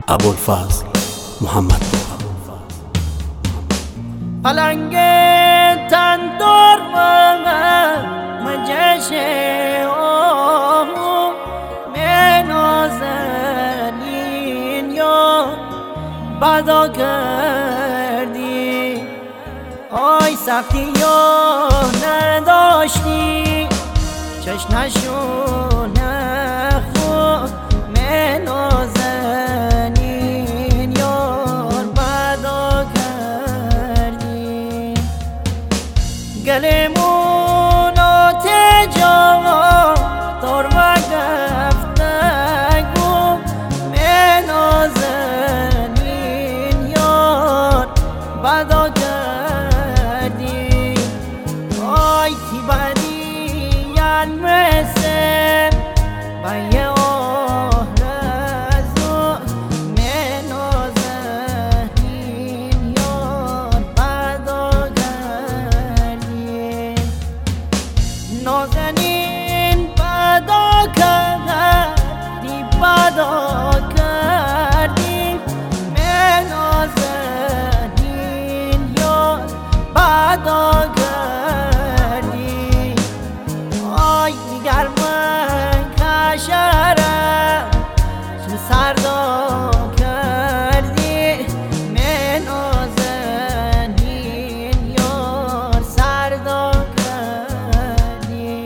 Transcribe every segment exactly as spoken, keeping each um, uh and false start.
ابوالفضل محمد. پلنگ تندر مجش آمو منازنین یا بدا کردی، آی سختی یا نداشتی چشنشو نخود منازنین یار بدا کردی. گلمون آتجا دار و گفتگو منازنین یار بدا کردی، آی تی بدی ین مثل بایه آه رزو منازنین یار بدا کردی. نازنین بدا کردی بدا کردی منازنین یار بدا کردی، آی دیگر من کشرم تو سردا کردی منازنین یار سردا کردی.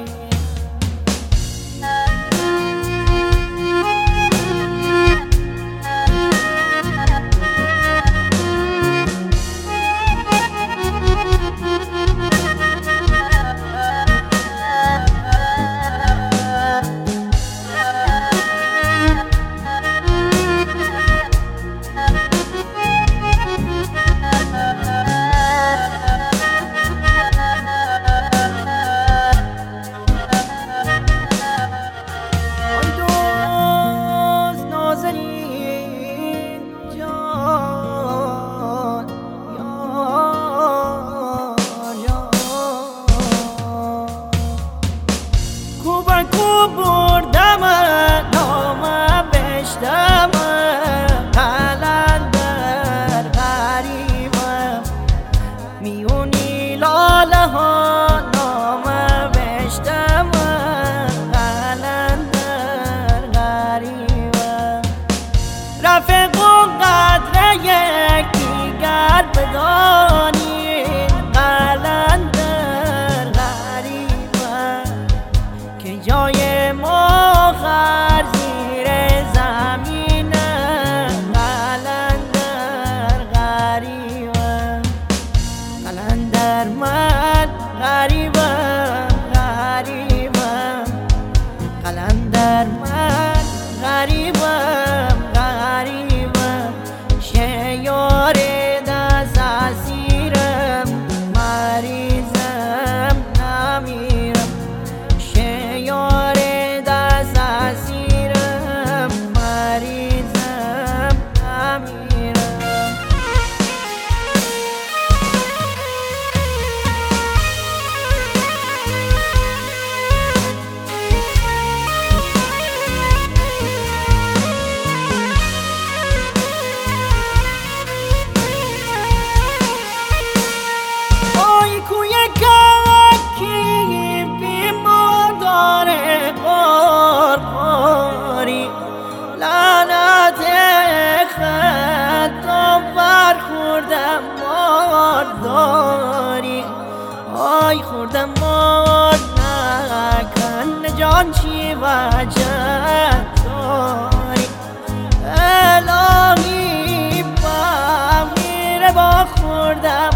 بردم نام بشتم قلندر غریبم میونی لاله ها نام بشتم قلندر غریبم. رفیق و قدر یکدیگر بدانید قلندر غریبم که جای ما خر زیر زمین قلندر غریبم. قلندر من غریبم غریبم قلندر من غریبم غریبم شیار دست اسیرم مریضم نمیرم شیار دست اسیرم مریضم نمیرم. آی کوی ککی بی مادر قرقاری لعنت خطا برخوردم مارداری، آی خوردم مار نکن جان چی وجه داری. الهی بغیر با خوردم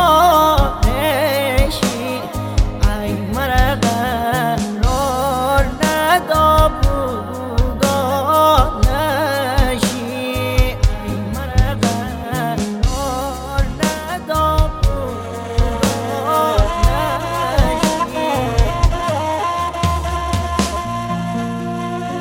مارشی ای مرقم رار ندا بودگاه نشی ای مرقم رار ندا بودگاه نشی.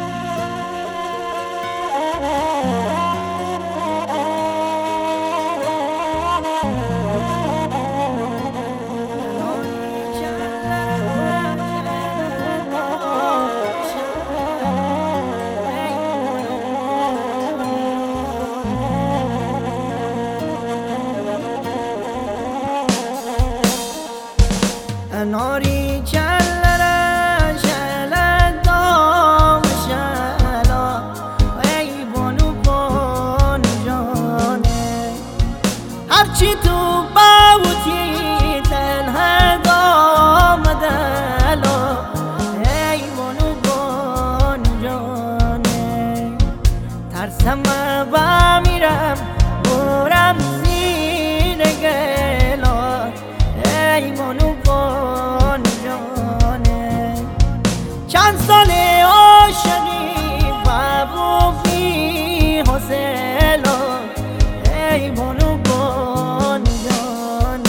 ناری چلره شل دام شلا ای بانو بان جانه هرچی تو باوتی تنها دام دلو ای بانو بان جانه ترسم با میرم برم زیر گلا ای بانو بان جانه چند سال عاشقی بابو بی حسلا ای بانو بان جانه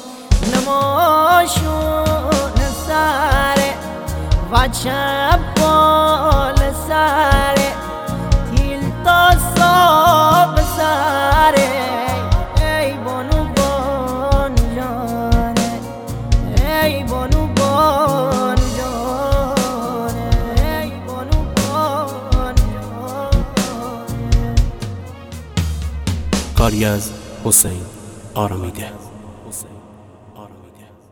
نماشون ساره و چپال ساره تیل تا صاب ساره ای بانو بان جانه ای بانو بان جانه ای بانو بان جانه کاری از حسین آرامیده.